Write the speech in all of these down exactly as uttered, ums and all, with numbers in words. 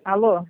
Alô?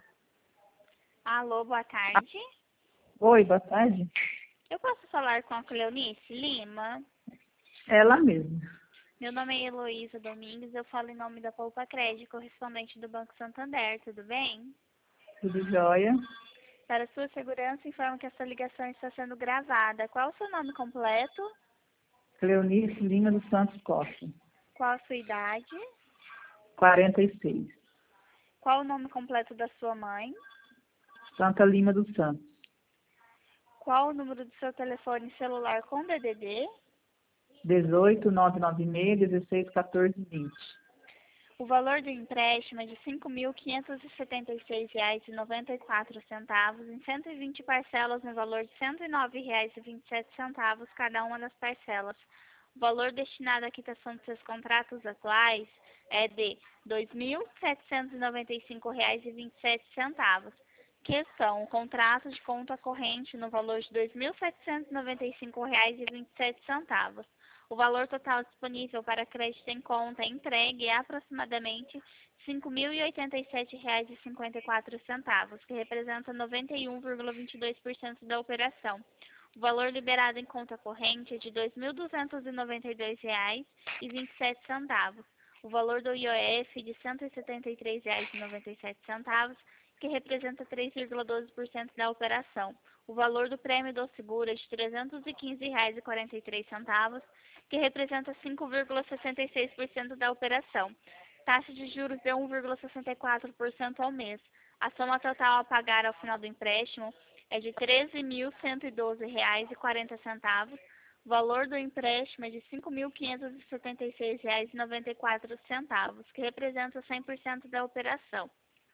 Alô, boa tarde. Oi, boa tarde. Eu posso falar com a Cleonice Lima? Ela mesma. Meu nome é Heloísa Domingues, eu falo em nome da Poupa Crédito, correspondente do Banco Santander, tudo bem? Tudo jóia? Para sua segurança, informo que essa ligação está sendo gravada. Qual o seu nome completo? Cleonice Lima dos Santos Costa. Qual a sua idade? quarenta e seis. Qual o nome completo da sua mãe? Santa Lima dos Santos. Qual o número do seu telefone celular com D D D? dezoito, nove nove seis, dezesseis, quatorze, vinte. O valor do empréstimo é de cinco mil quinhentos e setenta e seis reais e noventa e quatro centavos em cento e vinte parcelas no valor de cento e nove reais e vinte e sete centavos cada uma das parcelas. O valor destinado à quitação de seus contratos atuais é de dois mil setecentos e noventa e cinco reais e vinte e sete centavos, que são o contrato de conta corrente no valor de dois mil setecentos e noventa e cinco reais e vinte e sete centavos. O valor total disponível para crédito em conta entregue é aproximadamente cinco mil e oitenta e sete reais e cinquenta e quatro centavos, que representa noventa e um vírgula vinte e dois por cento da operação. O valor liberado em conta corrente é de dois mil duzentos e noventa e dois reais e vinte e sete centavos. O valor do I O F de cento e setenta e três reais e noventa e sete centavos, que representa três vírgula doze por cento da operação. O valor do prêmio do seguro é de trezentos e quinze reais e quarenta e três centavos, que representa cinco vírgula sessenta e seis por cento da operação. Taxa de juros de um vírgula sessenta e quatro por cento ao mês. A soma total a pagar ao final do empréstimo é de treze mil cento e doze reais e quarenta centavos. O valor do empréstimo é de cinco mil quinhentos e setenta e seis reais e noventa e quatro centavos, que representa cem por cento da operação.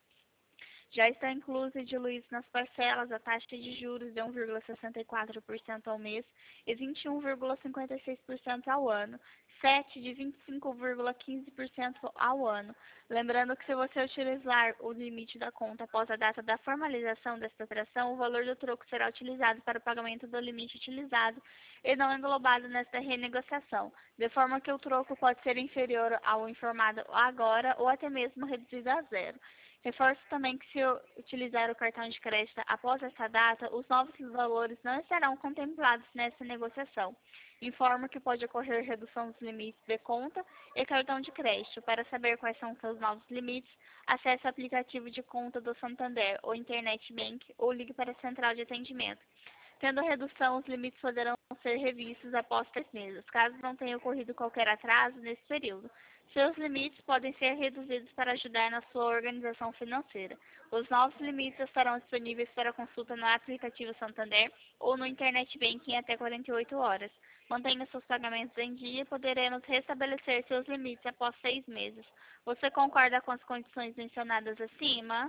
Já está incluso e diluído nas parcelas a taxa de juros de um vírgula sessenta e quatro por cento ao mês e vinte e um vírgula cinquenta e seis por cento ao ano, sete de vinte e cinco vírgula quinze por cento ao ano. Lembrando que se você utilizar o limite da conta após a data da formalização desta operação, o valor do troco será utilizado para o pagamento do limite utilizado e não englobado nesta renegociação, de forma que o troco pode ser inferior ao informado agora ou até mesmo reduzido a zero. Reforço também que se utilizar o cartão de crédito após essa data, os novos valores não estarão contemplados nessa negociação. Informo que pode ocorrer redução dos limites de conta e cartão de crédito. Para saber quais são seus novos limites, acesse o aplicativo de conta do Santander ou Internet Bank ou ligue para a central de atendimento. Tendo redução, os limites poderão ser revistos após três meses, caso não tenha ocorrido qualquer atraso nesse período. Seus limites podem ser reduzidos para ajudar na sua organização financeira. Os novos limites estarão disponíveis para consulta no aplicativo Santander ou no Internet Banking em até quarenta e oito horas. Mantenha seus pagamentos em dia e poderemos restabelecer seus limites após seis meses. Você concorda com as condições mencionadas acima?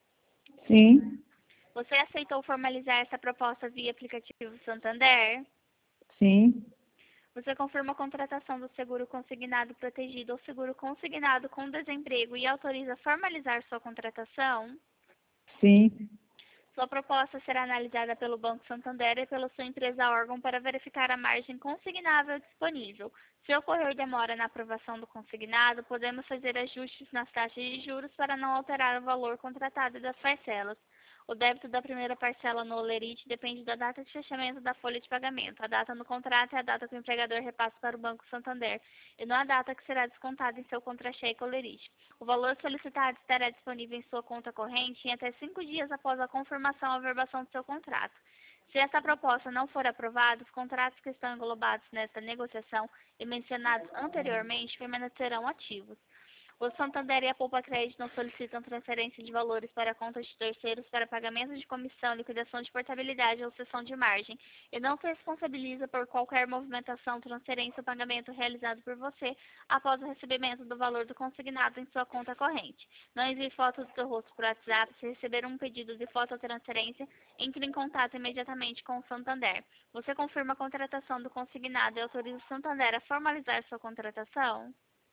Sim. Você aceitou formalizar essa proposta via aplicativo Santander? Sim. Você confirma a contratação do seguro consignado protegido ou seguro consignado com desemprego e autoriza formalizar sua contratação? Sim. Sua proposta será analisada pelo Banco Santander e pela sua empresa órgão para verificar a margem consignável disponível. Se ocorrer demora na aprovação do consignado, podemos fazer ajustes nas taxas de juros para não alterar o valor contratado das parcelas. O débito da primeira parcela no Olerite depende da data de fechamento da folha de pagamento. A data no contrato é a data que o empregador repassa para o Banco Santander e não a data que será descontada em seu contra-cheque Olerite. O valor solicitado estará disponível em sua conta corrente em até cinco dias após a confirmação ou averbação do seu contrato. Se essa proposta não for aprovada, os contratos que estão englobados nesta negociação e mencionados anteriormente permanecerão ativos. O Santander e a Poupa Crédito não solicitam transferência de valores para contas de terceiros para pagamento de comissão, liquidação de portabilidade ou cessão de margem e não se responsabiliza por qualquer movimentação, transferência ou pagamento realizado por você após o recebimento do valor do consignado em sua conta corrente. Não envie fotos do seu rosto por WhatsApp. Se receber um pedido de fototransferência, entre em contato imediatamente com o Santander. Você confirma a contratação do consignado e autoriza o Santander a formalizar sua contratação?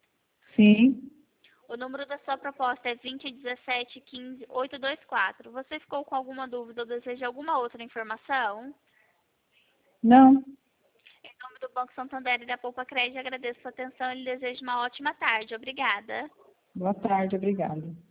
Sim. O número da sua proposta é vinte, dezessete, quinze, oitocentos e vinte e quatro. Você ficou com alguma dúvida ou deseja alguma outra informação? Não. Em nome do Banco Santander e da Poupa Crédito, agradeço sua atenção e lhe desejo uma ótima tarde. Obrigada. Boa tarde, obrigada.